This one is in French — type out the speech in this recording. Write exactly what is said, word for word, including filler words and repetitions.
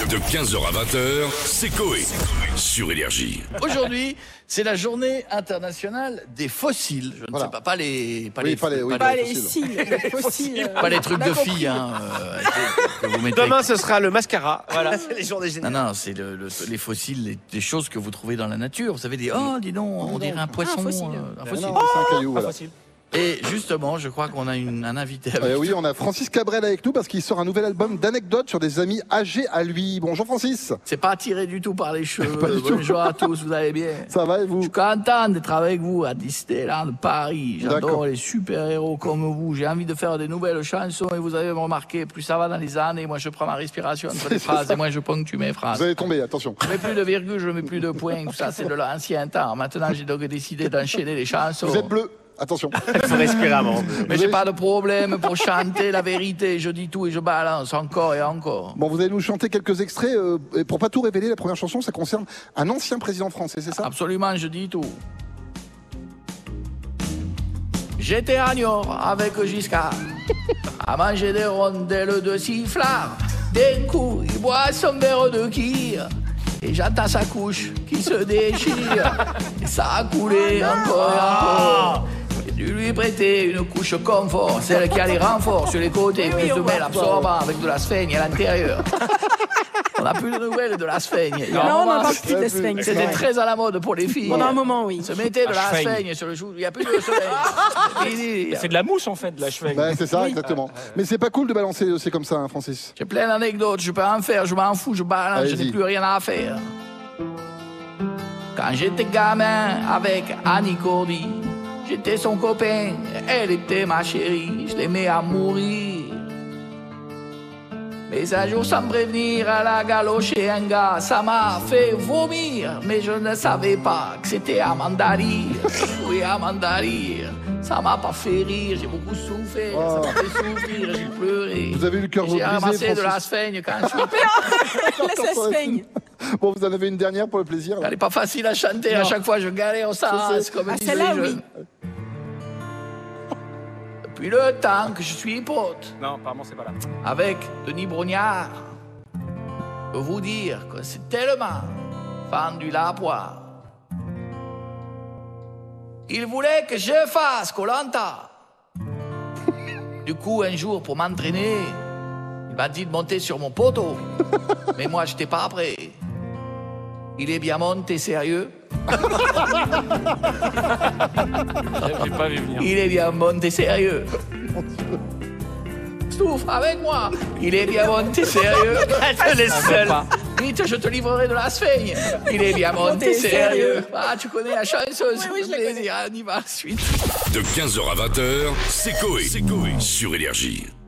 De quinze heures à vingt heures, c'est Coé sur Énergie. Aujourd'hui, c'est la journée internationale des fossiles. Je ne Voilà. sais pas, pas les, pas Oui, les, pas les- oui, pas pas les- les les cils, les fossiles. pas les trucs On a de compris. filles, hein, euh, que vous mettez. Demain, ce sera le mascara. Voilà, c'est les jours des Non, généraux. non, c'est le, le- les fossiles, les, des choses que vous trouvez dans la nature. Vous savez, des oh, dis donc, on dirait un poisson, fossile. euh, un Ah fossile. non, c'est un caillou, voilà. Facile. Et justement, je crois qu'on a une, un invité avec Euh, nous. oui, on a Francis Cabrel avec nous parce qu'il sort un nouvel album d'anecdotes sur des amis âgés à lui. Bonjour Francis, C'est pas tiré du tout par les cheveux. Pas du tout. Bonjour à tous, vous allez bien? ça va et Je vous? suis content d'être avec vous à Disneyland Paris. D'accord. J'adore les super-héros comme vous. J'ai envie de faire des nouvelles chansons et vous avez remarqué, plus ça va dans les années, moi je prends ma respiration entre les phrases et moi je ponctue mes phrases. Vous allez tomber, attention. Je mets plus de virgule, je mets plus de points, tout ça c'est de l'ancien temps. Maintenant j'ai donc décidé d'enchaîner les chansons. Vous êtes bleu, attention. Il faut respirer avant. Mais j'ai pas de problème pour chanter la vérité. Je dis tout et je balance encore et encore. Bon, vous allez nous chanter quelques extraits. Euh, et pour pas tout révéler, la première chanson, ça concerne un ancien président français, c'est ça? Absolument, je dis tout. J'étais à Niort avec Giscard, à manger des rondelles de sifflard. D'un coup, il boit son verre de kir, et j'entends sa couche qui se déchire. Et ça a coulé encore et encore. J'ai dû lui prêter une couche confort, celle qui a les renforts sur les côtés, puis de mêle absorbant avec de la sphaigne à l'intérieur. On n'a plus de nouvelles de la sphaigne. Il y a un Non, on moment, n'en parle plus de la sphaigne. C'était très à la mode pour les filles. Pendant un moment, oui. Se mettez de la sphaigne. sphaigne sur le jour. Il n'y a plus de soleil. C'est de la mousse en fait, de la cheveux. Ben, c'est ça, exactement. Mais c'est pas cool de balancer les dossiers comme ça, hein, Francis. J'ai plein d'anecdotes. Je peux en faire. Je m'en fous. Je balance. Je Allez-y. n'ai plus rien à faire. Quand j'étais gamin avec Annie Cordy, j'étais son copain. Elle était ma chérie. Je l'aimais à mourir. Mais un jour, sans me prévenir, elle a galoché un gars. Ça m'a fait vomir, mais je ne savais pas que c'était Amanda Lear. Oui, Amanda Lear. Ça m'a pas fait rire, j'ai beaucoup souffert. Oh. Ça m'a fait souffrir, j'ai pleuré. Vous avez eu le cœur J'ai brisé, ramassé de la Francis. sphaigne quand je suis... Laisse la sphaigne. Bon, vous en avez une dernière pour le plaisir, là. Elle n'est pas facile à chanter, à Non. chaque fois je galère au Je sens, sais. comme Ah, disent celle-là, les jeunes. Depuis le temps que je suis pote Non, apparemment, c'est pas là. avec Denis Brognard, je peux vous dire que c'est tellement fendu la poire. Il voulait que je fasse Koh-Lanta. Du coup, un jour, pour m'entraîner, il m'a dit de monter sur mon poteau. Mais moi, j'étais pas prêt. Il est bien monté, sérieux. J'ai pas vu venir. Il est bien monté, sérieux. Souffre avec moi. Il est bien monté, sérieux. Elle te laisse seule. Vite, je te livrerai de la sphaigne. Il est bien monté, Monté, sérieux. sérieux. Ah, tu connais la chanson, ça oui, fait je la plaisir. On y va, suite. De quinze heures à vingt heures, c'est Coé sur Énergie.